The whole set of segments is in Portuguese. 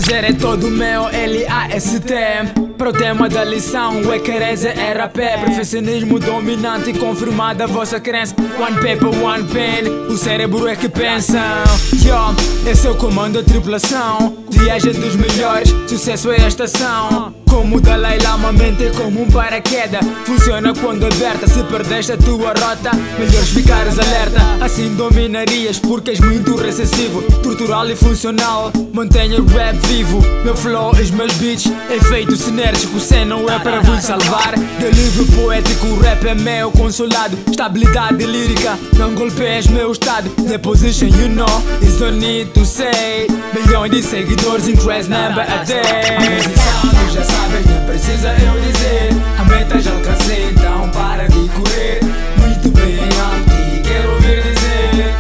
prazer é todo meu, L-A-S-T. Para o tema da lição, o equerese é rapé. Profissionismo dominante e confirmada a vossa crença. One paper, one pen, o cérebro é que pensa. Esse é o comando da tripulação. Viagem dos melhores, sucesso é a estação. Como o Dalai Lama, mente é como um paraquedas. Funciona quando aberta, se perdeste a tua rota, melhor ficares alerta. Assim dominarias porque és muito recessivo. Estrutural e funcional, mantenha o rap vivo. Meu flow, os meus beats, efeito sinérgico. Cê não é para vos salvar. Delírio poético, o rap é meu consolado. Estabilidade lírica, não golpeias meu estado. The position you know, is don't need to say. Milhões de seguidores, increase number a day. Já sabes, nem precisa eu dizer. A meta já alcancei, então para de correr. Muito bem, anti, quero ouvir dizer.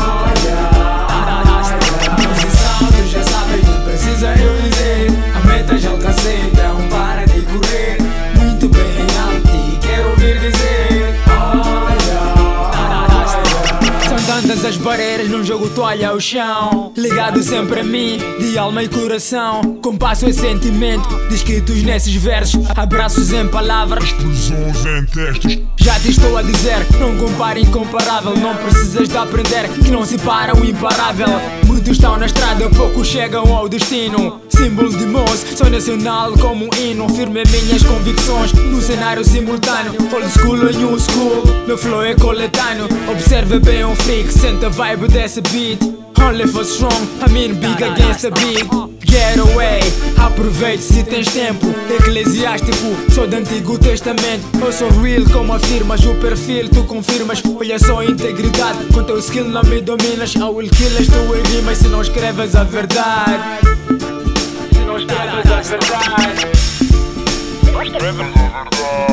Tu já sabes, nem precisa eu dizer. A meta já alcancei, então para de correr. Muito bem, anti, quero ouvir dizer. São tantas as barreiras num jogo toalha ao chão. Ligado sempre a mim, de alma e coração. Compasso e sentimento, descritos nesses versos. Abraços em palavras, explosões em textos. já te estou a dizer, não compare incomparável. Não precisas de aprender, que não se para o imparável. Muitos estão na estrada, poucos chegam ao destino. Símbolo de moço, sou nacional como um hino. Firme em minhas convicções, no cenário simultâneo. Old school e new school, meu flow é coletâneo. Observa bem um freak, sente a vibe desse beat. Only for strong, I mean big against the big. Get away, aproveite se tens tempo. Eclesiástico, sou do Antigo Testamento. Eu sou real como afirmas, o perfil tu confirmas. Olha só a integridade, com teu skill não me dominas. I will kill as tuas rimas se não escreves a verdade. Se não escreves a verdade. Escreves a verdade.